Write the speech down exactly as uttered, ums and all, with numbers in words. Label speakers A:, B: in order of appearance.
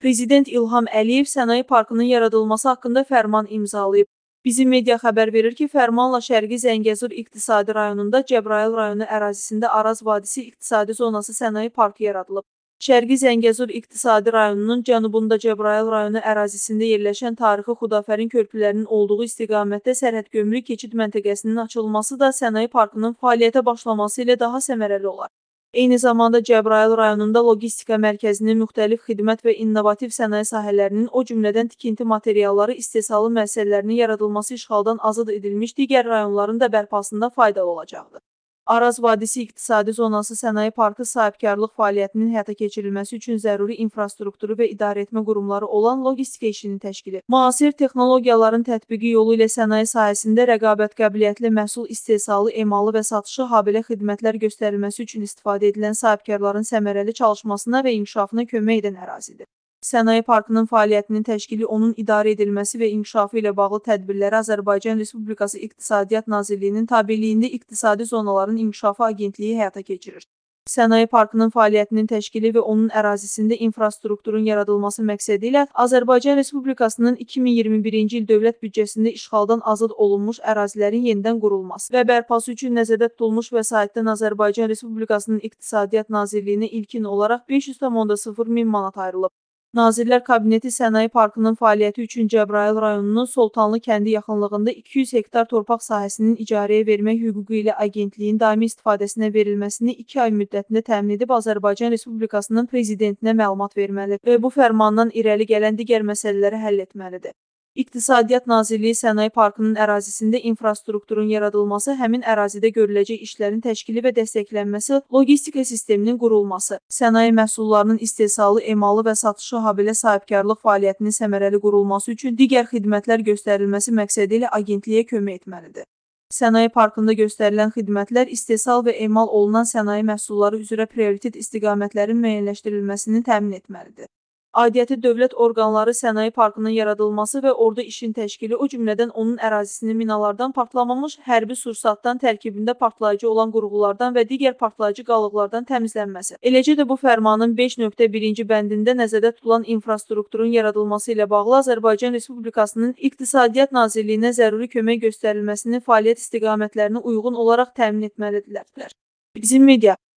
A: Prezident İlham Əliyev sənaye parkının yaradılması haqqında fərman imzalayıb. Bizim media xəbər verir ki, fərmanla Şərqi Zəngəzur İqtisadi rayonunda Cəbrayıl rayonu ərazisində Araz Vadisi İqtisadi Zonası sənaye parkı yaradılıb. Şərqi Zəngəzur İqtisadi rayonunun cənubunda Cəbrayıl rayonu ərazisində yerləşən tarixi Xudafərin körpülərinin olduğu istiqamətdə sərhəd gömrük keçid məntəqəsinin açılması da sənaye parkının fəaliyyətə başlaması ilə daha səmərəli olar. Eyni zamanda Cəbrayıl rayonunda logistika mərkəzinin müxtəlif xidmət və innovativ sənaye sahələrinin, o cümlədən tikinti materialları istehsalı müəssisələrinin yaradılması işğaldan azad edilmiş digər rayonların da bərpasında faydalı olacaqdır. Araz Vadisi İqtisadi Zonası Sənaye Parkı sahibkarlıq fəaliyyətinin həyata keçirilməsi üçün zəruri infrastrukturu və idarəetmə qurumları olan logistika işini təşkil edir. Müasir texnologiyaların tətbiqi yolu ilə sənaye sahəsində rəqabət qabiliyyətli məhsul istehsalı, emalı və satışı, habelə xidmətlər göstərilməsi üçün istifadə edilən sahibkarların səmərəli çalışmasına və inkişafına kömək edən ərazidir. Sənaye parkının fəaliyyətinin təşkili, onun idarə edilməsi və inkişafı ilə bağlı tədbirləri Azərbaycan Respublikası İqtisadiyyat Nazirliyinin tabeliyində İqtisadi Zonaların İnkişafı Agentliyi həyata keçirir. Sənaye parkının fəaliyyətinin təşkili və onun ərazisində infrastrukturun yaradılması məqsədi ilə Azərbaycan Respublikasının iki min iyirmi birinci il dövlət büdcəsində işğaldan azad olunmuş ərazilərin yenidən qurulması və bərpası üçün nəzərdə tutulmuş vəsaitdən Azərbaycan Respublikasının İqtisadiyyat Nazirliyinə ilkin olaraq beş yüz tam sıfır min manat ayrılıb. Nazirlər Kabineti Sənaye Parkının fəaliyyəti üçün Cəbrayıl rayonunun Soltanlı kəndi yaxınlığında iki yüz hektar torpaq sahəsinin icarəyə vermək hüququ ilə agentliyin daimi istifadəsinə verilməsini iki ay müddətində təmin edib Azərbaycan Respublikasının Prezidentinə məlumat verməli və bu fərmandan irəli gələn digər məsələləri həll etməlidir. İqtisadiyyat Nazirliyi Sənaye Parkının ərazisində infrastrukturun yaradılması, həmin ərazidə görüləcək işlərin təşkili və dəstəklənməsi, logistika sisteminin qurulması, sənaye məhsullarının istehsalı, emalı və satışı, habelə sahibkarlıq fəaliyyətinin səmərəli qurulması üçün digər xidmətlər göstərilməsi məqsədi ilə agentliyə kömək etməlidir. Sənaye parkında göstərilən xidmətlər istehsal və emal olunan sənaye məhsulları üzrə prioritet istiqamətlərin müəyyənləşdirilməsini təmin etməlidir. Aidiyyəti dövlət orqanları sənaye parkının yaradılması və orada işin təşkili, o cümlədən onun ərazisini minalardan, partlamamış hərbi sursatdan, tərkibində partlayıcı olan qurğulardan və digər partlayıcı qalıqlardan təmizlənməsi. Eləcə də bu fərmanın beş nöqtə birinci bəndində nəzərdə tutulan infrastrukturun yaradılması ilə bağlı Azərbaycan Respublikasının İqtisadiyyat Nazirliyinə zəruri kömək göstərilməsini fəaliyyət istiqamətlərinə uyğun olaraq təmin etməlidirlər. Bizim media